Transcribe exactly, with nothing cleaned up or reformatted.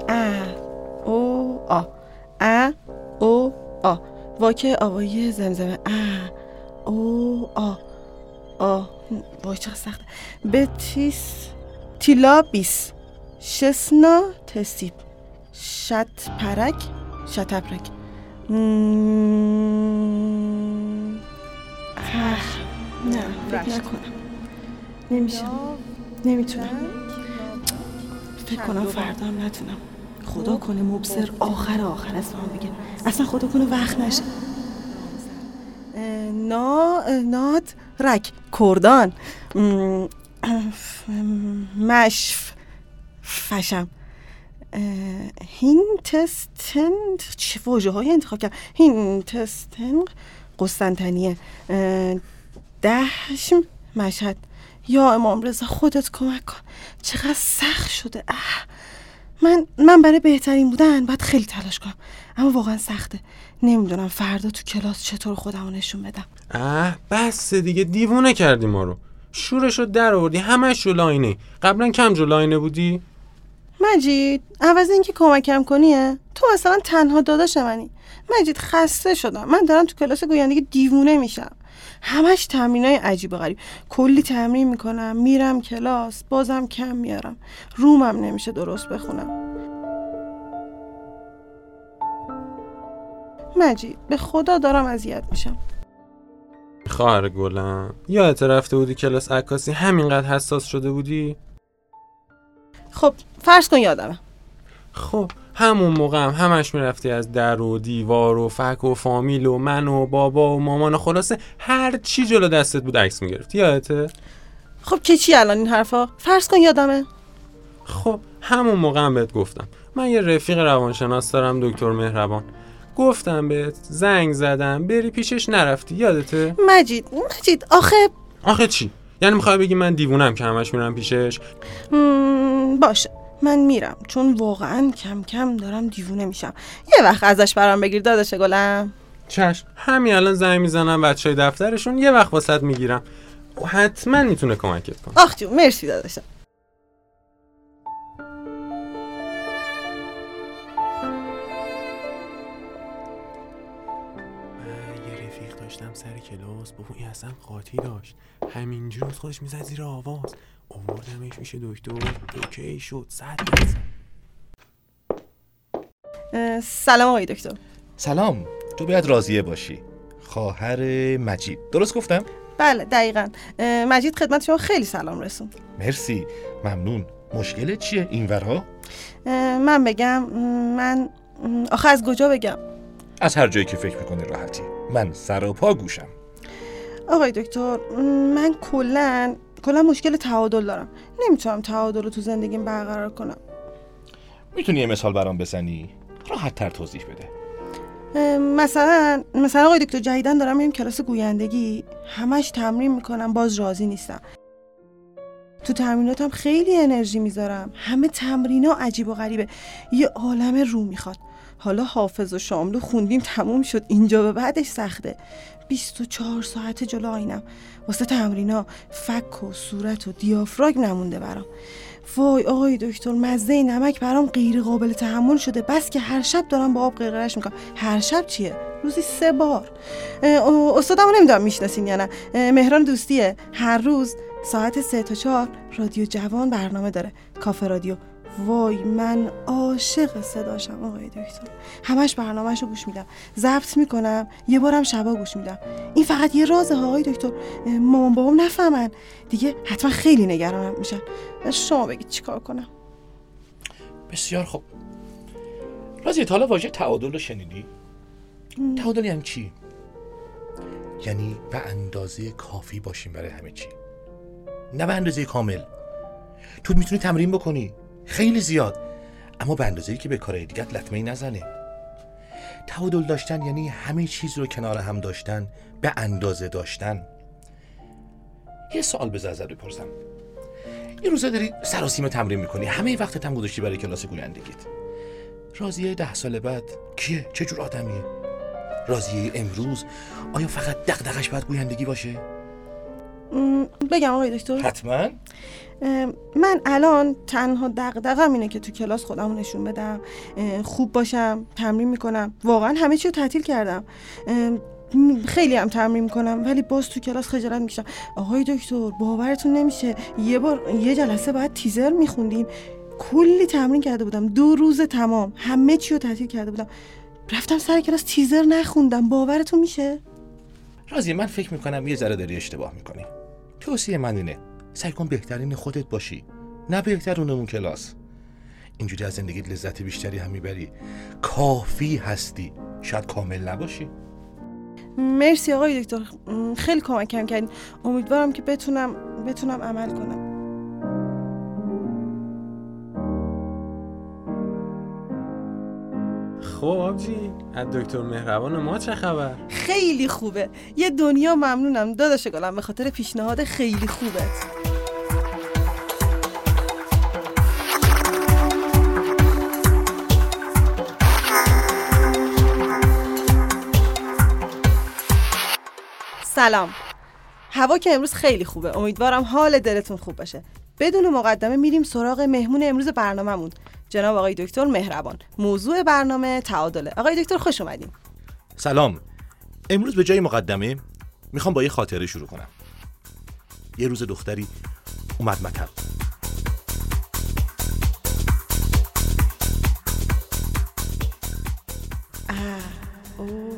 ا او آ ا او آ واکه آوایی زمزمه ا او آ آ وای چقدر سخته. بتیس تیلا بیس شسنا تسیب شت پرک شتپرک مم... نه فکر نکنم نمیشه نمیتونم فکر کنم فردا هم نتونم. خدا کنه مبصر آخر آخر اسمم بگه، اصلا خدا کنه وقت نشه. نا نات رک کردان مشف فشم هینتستند چه واژه های انتخاب کردم. هینتستند قسطنطنیه دهشم مشهد. یا امام رضا خودت کمک کن، چقدر سخت شده. اه. من من برای بهترین بودن باید خیلی تلاش کنم، اما واقعا سخته. نمیدونم فردا تو کلاس چطور خودمو نشون بدم. اه بس دیگه، دیوونه کردی ما رو. شورشو در آوردی، همش رو لاینه. قبلا کم جو لاینه بودی؟ مجید عوض اینکه کمکم کنیه تو مثلا تنها داداش منی. مجید خسته شدم، من دارم تو کلاس گویندگی دیوونه میشم. همش تمرینای عجیب و غریب، کلی تمرین میکنم، میرم کلاس بازم کم میارم، رومم نمیشه درست بخونم. مجید به خدا دارم اذیت میشم. خواهر گلم یادت رفته بودی کلاس عکاسی همینقدر حساس شده بودی؟ خب فرض کن یادمه. خب همون موقع هم همش میرفتی از در و دیوار و فک و فامیل و من و بابا و مامان و خلاصه هر چی جلو دستت بود عکس میگرفتی، یادته؟ خب که چی الان این حرفا؟ فرض کن یادمه. خب همون موقع هم بهت گفتم من یه رفیق روانشناس دارم دکتر مهربان، گفتم بهت، زنگ زدم بری پیشش نرفتی، یادته؟ مجید مجید آخه آخه چی؟ یعنی میخوای بگی من دیوونم که همش میرم پیشش؟ باشه من میرم، چون واقعا کم کم دارم دیوونه میشم. یه وقت ازش برام بگیر داداش گلم. چشم، همین الان زنگ میزنم بچهای دفترشون یه وقت واسط میگیرم، حتما میتونه کمکت کنه. آخ جون مرسی داداشم. داشتم سر کلاس، بابا این اصلا قاطی داشت، همینجور از خودش میزد زیر آواز، آوردمش میشه دکتر، اوکی شد صد درصد. سلام آقای دکتر. سلام، تو باید راضیه باشی، خواهر مجید، درست گفتم؟ بله دقیقاً. مجید خدمت شما خیلی سلام رسون. مرسی، ممنون. مشکل چیه این ورها؟ من بگم من آخه از کجا بگم؟ از هر جایی که فکر میکنی راحتی، من سر و پا گوشم. آقای دکتر من کلن کلن مشکل تعادل دارم، نمیتونم تعادل رو تو زندگیم برقرار کنم. میتونی یه مثال برام بزنی؟ راحت تر توضیح بده. مثلا مثلا آقای دکتر جدیدن دارم میرم کلاس گویندگی، همش تمرین میکنم باز راضی نیستم. تو تمریناتم خیلی انرژی میذارم، همه تمرینا عجیب و غریبه، یه عالم رو میخواد. حالا حافظ و شاملو خوندیم تموم شد، اینجا به بعدش سخته. بیست و چهار ساعت جلو آینم واسه تمرینا، فک و صورت و دیافراگم نمونده برام. وای آقای دکتر مزه نمک برام غیر قابل تحمل شده، بس که هر شب دارم با آب قرقرش میکنم. هر شب چیه؟ روزی سه بار. استادمو نمیدونم میشناسین یا نه، مهران دوستیه، هر روز ساعت سه تا چهار رادیو جوان برنامه داره، کافه رادیو. وای من عاشق صداشم آقای دکتر، همش برنامه‌شو گوش میدم، ضبط میکنم، یه بارم شبا گوش میدم. این فقط یه رازه آقای دکتر، مامان بابام نفهمن دیگه، حتما خیلی نگرانم میشن. شما بگید چیکار کنم؟ بسیار خوب. راضیه حالا واژه تعادل رو شنیدی؟ ام. تعادل یعنی چی؟ یعنی به اندازه کافی باشیم برای همه چی، نه به اندازه کامل. تو میتونی تمرین بکنی خیلی زیاد، اما به اندازه‌ای که به کارهای دیگت لطمه‌ای نزنه. تعادل داشتن یعنی همه چیز رو کنار هم داشتن، به اندازه داشتن. یه سوال بذار ازت بپرسم، یه روزا داری سراسیمه تمرین میکنی، همه وقتت هم گذاشتی برای کلاس گویندگیت. راضیه ده سال بعد کیه؟ چه جور آدمیه؟ راضیه امروز آیا فقط دغدغش باید گویندگی باشه؟ م، بگم آقای دکتر؟ حتما. من الان تنها دغدغه‌م اینه که تو کلاس خودمو نشون بدم، خوب باشم، تمرین میکنم. واقعا همه چی رو تعطیل کردم، خیلی هم تمرین میکنم، ولی باز تو کلاس خجالت میکشم. آقای دکتر باورتون نمیشه، یه بار یه جلسه بعد تیزر میخوندیم، کلی تمرین کرده بودم، دو روز تمام همه چی رو تعطیل کرده بودم، رفتم سر کلاس تیزر نخوندم. باورتون میشه؟ راضیه من فکر میکنم یه ذره داری اشتباه میکنی. توصیه من اینه سعی کن بهترین خودت باشی، نه بهترین اون کلاس. اینجوری از زندگیت لذت بیشتری هم میبری. کافی هستی، شاید کامل نباشی. مرسی آقای دکتر، خیلی کمکم کردین. امیدوارم که بتونم بتونم عمل کنم. خب آبجی، از دکتر مهربان ما چه خبر؟ خیلی خوبه. یه دنیا ممنونم داداش گلم به خاطر پیشنهاد خیلی خوبت. سلام. هوا که امروز خیلی خوبه، امیدوارم حال دلتون خوب باشه. بدون مقدمه میریم سراغ مهمون امروز برنامه‌مون، جناب آقای دکتر مهربان. موضوع برنامه تعادله. آقای دکتر خوش اومدین. سلام. امروز به جای مقدمه میخوام با یه خاطره شروع کنم. یه روز دختری اومد مطب. اوه